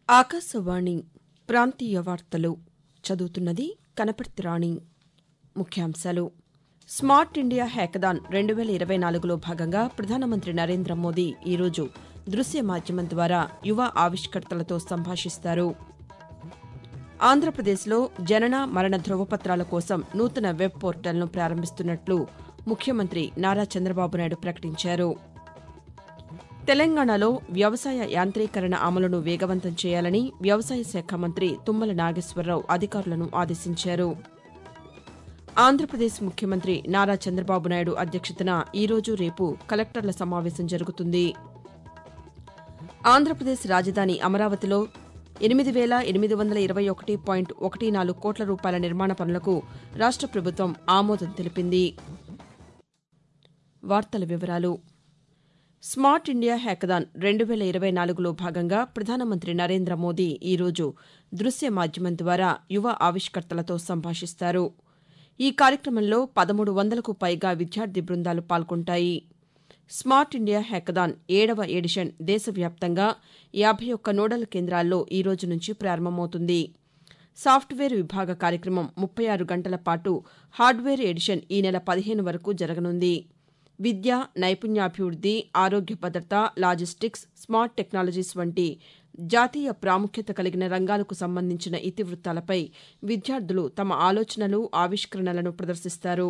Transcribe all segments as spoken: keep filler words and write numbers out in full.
ఆకాశవాణి ప్రాంతీయ వార్తలు చదువుతున్నది కనపర్తి రాణి. ముఖ్యాంశాలు. స్మార్ట్ ఇండియా హ్యాకథాన్ రెండు వేల ఇరవై నాలుగులో భాగంగా ప్రధానమంత్రి నరేంద్ర మోదీ ఈరోజు దృశ్య మాధ్యమం ద్వారా యువ ఆవిష్కర్తలతో సంభాషిస్తారు. ఆంధ్రప్రదేశ్లో జనన మరణ ధృవపత్రాల కోసం నూతన వెబ్ పోర్టల్ను ప్రారంభిస్తున్నట్లు ముఖ్యమంత్రి నారా చంద్రబాబు నాయుడు ప్రకటించారు. తెలంగాణలో వ్యవసాయ యాంత్రీకరణ అమలును వేగవంతం చేయాలని వ్యవసాయ శాఖ మంత్రి తుమ్మల నాగేశ్వరరావు అధికారులను ఆదేశించారు. ఆంధ్రప్రదేశ్ ముఖ్యమంత్రి నారా చంద్రబాబు నాయుడు అధ్యక్షతన ఈరోజు రేపు కలెక్టర్ల సమావేశం జరుగుతుంది. ఆంధ్రప్రదేశ్ రాజధాని అమరావతిలో ఎనిమిది వేల ఎనిమిది వందల ఇరవై ఒకటి పాయింట్ ఒకటి నాలుగు కోట్ల రూపాయల నిర్మాణ పనులకు రాష్ట ప్రభుత్వం ఆమోదం తెలిపింది. వార్తల వివరాలు. స్మార్ట్ ఇండియా హ్యాకథాన్ రెండు వేల ఇరవై నాలుగులో భాగంగా ప్రధానమంత్రి నరేంద్ర మోదీ ఈరోజు దృశ్య మాధ్యమం ద్వారా యువ ఆవిష్కర్తలతో సంభాషిస్తారు. ఈ కార్యక్రమంలో పదమూడు వందలకు పైగా విద్యార్థి బృందాలు పాల్గొంటాయి. స్మార్ట్ ఇండియా హ్యాకథాన్ ఏడవ ఎడిషన్ దేశవ్యాప్తంగా యాభై ఒక్క నోడల్ కేంద్రాల్లో ఈ రోజు నుంచి ప్రారంభమవుతుంది. సాఫ్ట్వేర్ విభాగ కార్యక్రమం ముప్పై ఆరు గంటల పాటు, హార్డ్వేర్ ఎడిషన్ ఈ నెల పదిహేను వరకు జరగనుంది. విద్య, నైపుణ్యాభివృద్ది, ఆరోగ్య భద్రత, లాజిస్టిక్స్, స్మార్ట్ టెక్నాలజీస్ వంటి జాతీయ ప్రాముఖ్యత కలిగిన రంగాలకు సంబంధించిన ఇతివృత్తాలపై విద్యార్థులు తమ ఆలోచనలు, ఆవిష్కరణలను ప్రదర్శిస్తారు.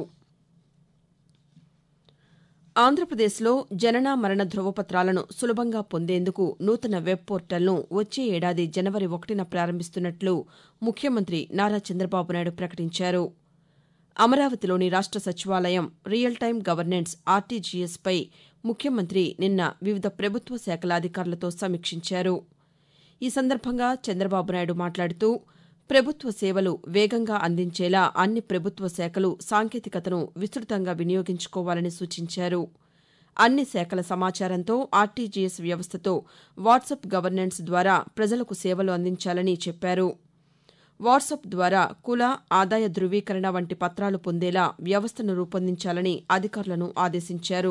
ఆంధ్రప్రదేశ్లో జనన మరణ ధృవపత్రాలను సులభంగా పొందేందుకు నూతన వెబ్ పోర్టల్ను వచ్చే ఏడాది జనవరి ఒకటిన ప్రారంభిస్తున్నట్లు ముఖ్యమంత్రి నారా చంద్రబాబు నాయుడు ప్రకటించారు. అమరావతిలోని రాష్ట సచివాలయం రియల్ టైం గవర్నెన్స్ ఆర్టీజీఎస్పై ముఖ్యమంత్రి నిన్న వివిధ ప్రభుత్వ శాఖల అధికారులతో సమీక్షించారు. ఈ సందర్భంగా చంద్రబాబు నాయుడు మాట్లాడుతూ ప్రభుత్వ సేవలు వేగంగా అందించేలా అన్ని ప్రభుత్వ శాఖలు సాంకేతికతను విస్తృతంగా వినియోగించుకోవాలని సూచించారు. అన్ని శాఖల సమాచారంతో ఆర్టీజీఎస్ వ్యవస్థతో వాట్సప్ గవర్నెన్స్ ద్వారా ప్రజలకు సేవలు అందించాలని చెప్పారు. వాట్సప్ ద్వారా కుల, ఆదాయ ధృవీకరణ వంటి పత్రాలు పొందేలా వ్యవస్థను రూపొందించాలని అధికారులను ఆదేశించారు.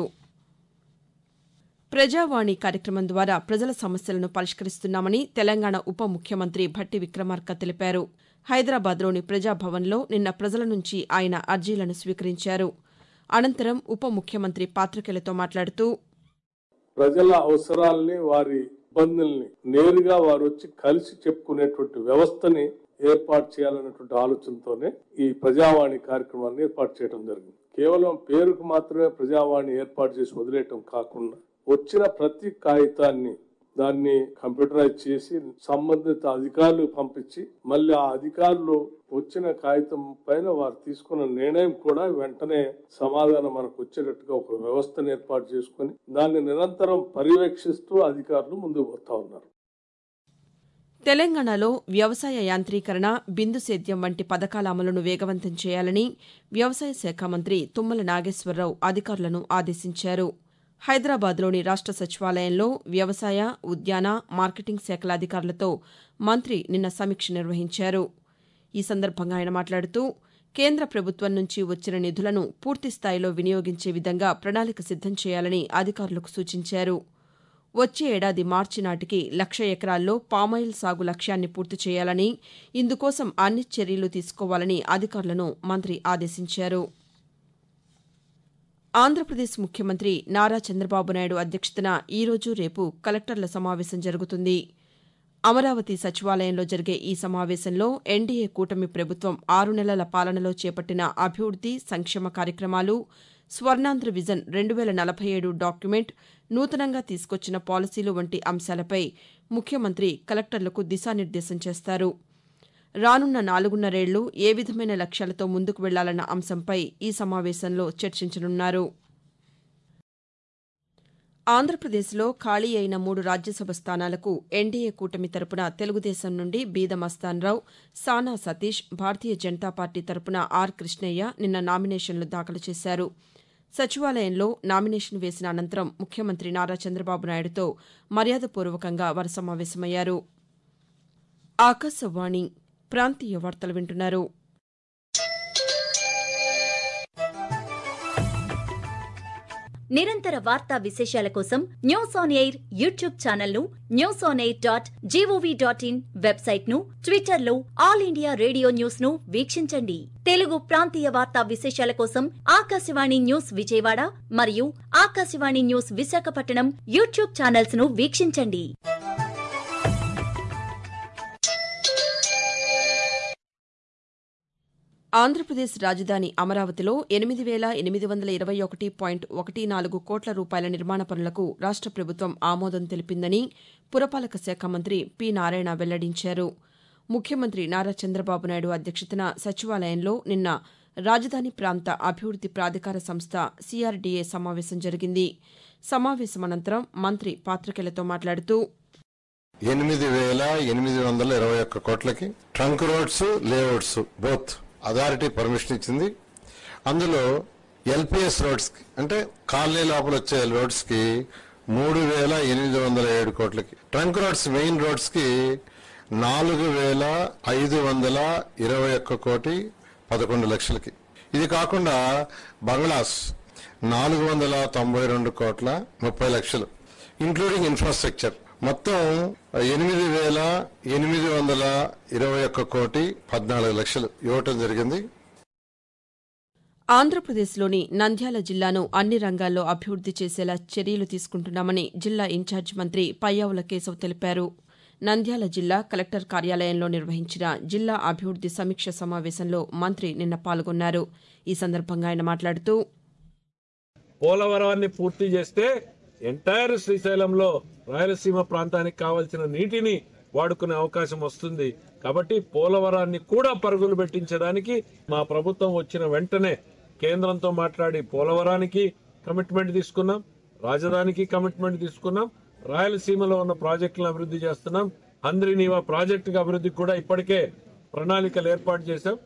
ప్రజావాణి కార్యక్రమం ద్వారా ప్రజల సమస్యలను పరిష్కరిస్తున్నామని తెలంగాణ ఉప ముఖ్యమంత్రి భట్టి విక్రమార్క తెలిపారు. హైదరాబాద్లోని ప్రజాభవన్లో నిన్న ప్రజల నుంచి ఆయన అర్జీలను స్వీకరించారు. అనంతరం ఉప ముఖ్యమంత్రి పాతికేయులతో మాట్లాడుతూ ప్రజల అవసరాలని, వారి ఇబ్బందుల్ని నేరుగా వారు వచ్చి కలిసి చెప్పుకునేటువంటి వ్యవస్థని ఏర్పాటు చేయాలన్నటువంటి ఆలోచనతోనే ఈ ప్రజావాణి కార్యక్రమాన్ని ఏర్పాటు చేయడం జరిగింది. కేవలం పేరుకు మాత్రమే ప్రజావాణి ఏర్పాటు చేసి వదిలేయటం కాకుండా వచ్చిన ప్రతి కాగితాన్ని దాన్ని కంప్యూటరైజ్ చేసి సంబంధిత అధికారులకు పంపించి మళ్ళీ ఆ అధికారులు వచ్చిన కాగితం పైన వారు తీసుకున్న నిర్ణయం కూడా వెంటనే సమాధానం మనకు వచ్చేటట్టుగా ఒక వ్యవస్థను ఏర్పాటు చేసుకుని దాన్ని నిరంతరం పర్యవేక్షిస్తూ అధికారులు ముందుకు పోతా ఉన్నారు. తెలంగాణలో వ్యవసాయ యాంత్రీకరణ, బిందు సేద్యం వంటి పథకాల అమలును వేగవంతం చేయాలని వ్యవసాయ శాఖ మంత్రి తుమ్మల నాగేశ్వరరావు అధికారులను ఆదేశించారు. హైదరాబాద్లోని రాష్ట సచివాలయంలో వ్యవసాయ, ఉద్యాన, మార్కెటింగ్ శాఖల అధికారులతో మంత్రి నిన్న సమీక్ష నిర్వహించారు. ఈ సందర్భంగా ఆయన మాట్లాడుతూ కేంద్ర ప్రభుత్వం నుంచి వచ్చిన నిధులను పూర్తిస్థాయిలో వినియోగించే విధంగా ప్రణాళిక సిద్దం చేయాలని అధికారులకు సూచించారు. వచ్చే ఏడాది మార్చి నాటికి లక్ష ఎకరాల్లో పామాయిల్ సాగు లక్ష్యాన్ని పూర్తి చేయాలని, ఇందుకోసం అన్ని చర్యలు తీసుకోవాలని అధికారులను మంత్రి ఆదేశించారు. ఆంధ్రప్రదేశ్ ముఖ్యమంత్రి నారా చంద్రబాబు నాయుడు అధ్యక్షతన ఈరోజు రేపు కలెక్టర్ల సమావేశం జరుగుతుంది. అమరావతి సచివాలయంలో జరిగే ఈ సమావేశంలో ఎన్డీఏ కూటమి ప్రభుత్వం ఆరు నెలల పాలనలో చేపట్టిన అభివృద్ది, సంక్షేమ కార్యక్రమాలు, స్వర్ణాంధ్ర విజన్ రెండు వేల నలభై ఏడు డాక్యుమెంట్, నూతనంగా తీసుకొచ్చిన పాలసీలు వంటి అంశాలపై ముఖ్యమంత్రి కలెక్టర్లకు దిశానిర్దేశం చేస్తారు. రానున్న నాలుగున్నరేళ్లు ఏ విధమైన లక్ష్యాలతో ముందుకు వెళ్లాలన్న అంశంపై ఈ సమావేశంలో చర్చించనున్నారు. ఆంధ్రప్రదేశ్లో ఖాళీ అయిన మూడు రాజ్యసభ స్థానాలకు ఎన్డీఏ కూటమి తరపున తెలుగుదేశం నుండి బీద మస్తాన్రావు, సానా సతీష్, భారతీయ జనతా పార్టీ తరపున ఆర్ కృష్ణయ్య నిన్న నామినేషన్లు దాఖలు చేశారు. సచివాలయంలో నామినేషన్ వేసిన అనంతరం ముఖ్యమంత్రి నారా చంద్రబాబు నాయుడుతో మర్యాదపూర్వకంగా వారు సమావేశమయ్యారు. ఆకాశవాణి ప్రాంతీయ వార్తలు వింటున్నారు. నిరంతర వార్తా విశేషాల కోసం news on air YouTube channel ను, news on air dot GOV dot in website ను, ట్విట్టర్ లో ఆల్ ఇండియా రేడియో న్యూస్ ను వీక్షించండి. తెలుగు ప్రాంతీయ వార్తా విశేషాల కోసం ఆకాశవాణి న్యూస్ విజయవాడ మరియు Akashvani news Visakhapatnam YouTube channels ను వీక్షించండి. ఆంధ్రప్రదేశ్ రాజధాని అమరావతిలో ఎనిమిది వేల ఎనిమిది వందల ఇరవై ఒకటి పాయింట్ ఒకటి నాలుగు కోట్ల రూపాయల నిర్మాణ పనులకు రాష్ట ప్రభుత్వం ఆమోదం తెలిపిందని పురపాలక శాఖ మంత్రి పి నారాయణ వెల్లడించారు. ముఖ్యమంత్రి నారా చంద్రబాబు నాయుడు అధ్యక్షతన సచివాలయంలో నిన్న రాజధాని ప్రాంత అభివృద్ది ప్రాధికార సంస్థ సీఆర్డీఏ సమావేశం జరిగింది. సమావేశం అనంతరం మంత్రి పాతికేయులతో మాట్లాడుతూ ఎనిమిది వేల ఎనిమిది వందల ఇరవై ఒక్క కోట్లకి trunk roads, layouts both authority permission ఇచ్చింది. అందులో ఎల్పిఎస్ రోడ్స్ కి అంటే కాలనీ లోపల వచ్చే రోడ్స్ కి మూడు వేల ఎనిమిది వందల ఏడు కోట్లకి, ట్రంక్ రోడ్స్ మెయిన్ రోడ్స్ కి నాలుగు వేల ఐదు వందల ఇరవై ఒక్క కోటి పదకొండు లక్షలకి. ఇది కాకుండా బంగ్లాస్ నాలుగు వందల తొంభై రెండు కోట్ల ముప్పై లక్షలు ఇంక్లూడింగ్ ఇన్ఫ్రాస్ట్రక్చర్ మొత్తం ఎనిమిది వేల ఎనిమిది వందల ఇరవై ఒక్క కోటి పద్నాలుగు లక్షలు ఇవ్వటం జరిగింది. ఆంధ్రప్రదేశ్లోని నంద్యాల జిల్లాను అన్ని రంగాల్లో అభివృద్ది చేసేలా చర్యలు తీసుకుంటున్నామని జిల్లా ఇన్ఛార్జ్ మంత్రి పయ్యావుల కేశవ్ తెలిపారు. నంద్యాల జిల్లా కలెక్టర్ కార్యాలయంలో నిర్వహించిన జిల్లా అభివృద్ది సమీక్ష సమావేశంలో మంత్రి నిన్న పాల్గొన్నారు. ఈ సందర్భంగా ఆయన మాట్లాడుతూ పోలవరాన్ని పూర్తి చేస్తే ఎంటైర్ శ్రీశైలంలో రాయలసీమ ప్రాంతానికి కావాల్సిన నీటిని వాడుకునే అవకాశం వస్తుంది. కాబట్టి పోలవరాన్ని కూడా పరుగులు పెట్టించడానికి మా ప్రభుత్వం వచ్చిన వెంటనే కేంద్రంతో మాట్లాడి పోలవరానికి కమిట్మెంట్ తీసుకున్నాం, రాజధానికి కమిట్మెంట్ తీసుకున్నాం, రాయలసీమలో ఉన్న ప్రాజెక్టులను అభివృద్ధి చేస్తున్నాం. హంద్రీనీవా ప్రాజెక్టు అభివృద్ధికి కూడా ఇప్పటికే ప్రణాళికలు ఏర్పాటు చేశాం.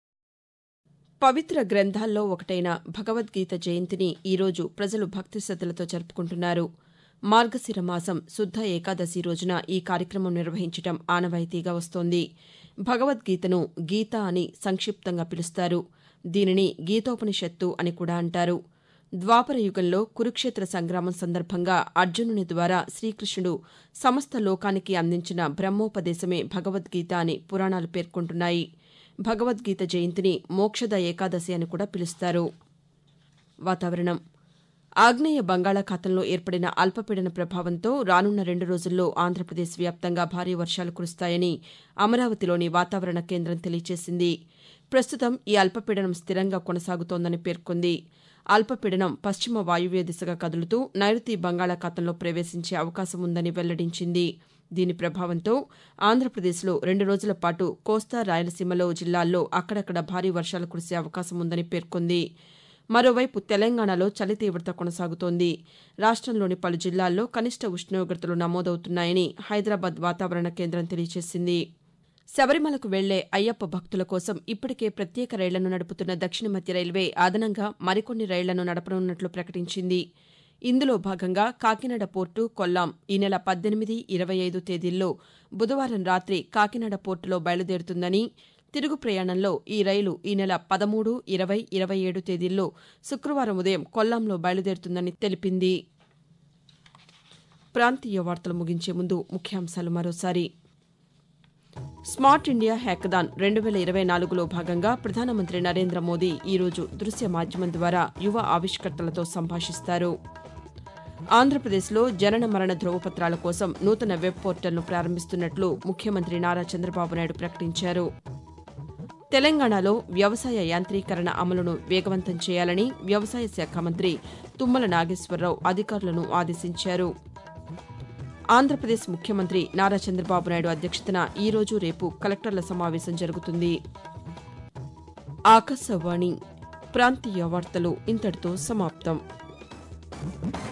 పవిత్ర గ్రంథాల్లో ఒకటైన భగవద్గీత జయంతిని ఈరోజు ప్రజలు భక్తి శ్రద్దలతో జరుపుకుంటున్నారు. మార్గశిర మాసం శుద్ధ ఏకాదశి రోజున ఈ కార్యక్రమం నిర్వహించడం ఆనవాయితీగా వస్తోంది. భగవద్గీతను గీత అని సంక్షిప్తంగా పిలుస్తారు. దీనిని గీతోపనిషత్తు అని కూడా అంటారు. ద్వాపర యుగంలో కురుక్షేత్ర సంగ్రామం సందర్భంగా అర్జునుని ద్వారా శ్రీకృష్ణుడు సమస్త లోకానికి అందించిన బ్రహ్మోపదేశమే భగవద్గీత అని పురాణాలు పేర్కొంటున్నాయి. భగవద్గీత జయంతిని మోక్షద ఏకాదశి అని కూడా పిలుస్తారు. వాతావరణం. ఆగ్నేయ బంగాళాఖాతంలో ఏర్పడిన అల్పపీడన ప్రభావంతో రానున్న రెండు రోజుల్లో ఆంధ్రప్రదేశ్ వ్యాప్తంగా భారీ వర్షాలు కురుస్తాయని అమరావతిలోని వాతావరణ కేంద్రం తెలియజేసింది. ప్రస్తుతం ఈ అల్పపీడనం స్థిరంగా కొనసాగుతోందని పేర్కొంది. అల్పపీడనం పశ్చిమ వాయువ్య దిశగా కదులుతూ నైరుతి బంగాళాఖాతంలో ప్రవేశించే అవకాశం ఉందని వెల్లడించింది. దీని ప్రభావంతో ఆంధ్రప్రదేశ్లో రెండు రోజుల పాటు కోస్తా రాయలసీమలో జిల్లాల్లో అక్కడక్కడ భారీ వర్షాలు కురిసే అవకాశం ఉందని పేర్కొంది. మరోవైపు తెలంగాణలో చలి తీవ్రత కొనసాగుతోంది. రాష్టంలోని పలు జిల్లాల్లో కనిష్ట ఉష్ణోగ్రతలు నమోదవుతున్నాయని హైదరాబాద్ వాతావరణ కేంద్రం తెలియజేసింది. శబరిమలకు వెళ్లే అయ్యప్ప భక్తుల కోసం ఇప్పటికే ప్రత్యేక రైళ్లను నడుపుతున్న దక్షిణ మధ్య రైల్వే అదనంగా మరికొన్ని రైళ్లను నడపనున్నట్లు ప్రకటించింది. ఇందులో భాగంగా కాకినాడ పోర్టు, కొల్లాం ఈ నెల పద్దెనిమిది, ఇరవై ఐదు తేదీల్లో బుధవారం రాత్రి కాకినాడ పోర్టులో బయలుదేరుతుందని, తిరుగు ప్రయాణంలో ఈ రైలు ఈ నెల పదమూడు, ఇరవై, ఇరవై ఏడు తేదీల్లో శుక్రవారం ఉదయం కొల్లాంలో బయలుదేరుతుందని తెలిపింది. ప్రాంతీయ వార్తలు ముగించే ముందు ముఖ్యాంశాలు మరోసారి. స్మార్ట్ ఇండియా హ్యాకథాన్ రెండు వేల ఇరవై నాలుగులో భాగంగా ప్రధానమంత్రి నరేంద్ర మోదీ ఈరోజు దృశ్య మాధ్యమం ద్వారా యువ ఆవిష్కర్తలతో సంభాషిస్తారు. ఆంధ్రప్రదేశ్లో జనన మరణ ధ్రువపత్రాల కోసం నూతన వెబ్ పోర్టల్ను ప్రారంభిస్తున్నట్లు ముఖ్యమంత్రి నారా చంద్రబాబు నాయుడు ప్రకటించారు. తెలంగాణలో వ్యవసాయ యాంత్రీకరణ అమలును వేగవంతం చేయాలని వ్యవసాయ శాఖ మంత్రి తుమ్మల నాగేశ్వరరావు అధికారులను ఆదేశించారు. ఆంధ్రప్రదేశ్ ముఖ్యమంత్రి నారా చంద్రబాబు నాయుడు అధ్యక్షతన ఈ రోజు రేపు కలెక్టర్ల సమావేశం జరుగుతుంది. ఆకాశవాణి ప్రాంతీయ వార్తలు ఇంతటితో సమాప్తం.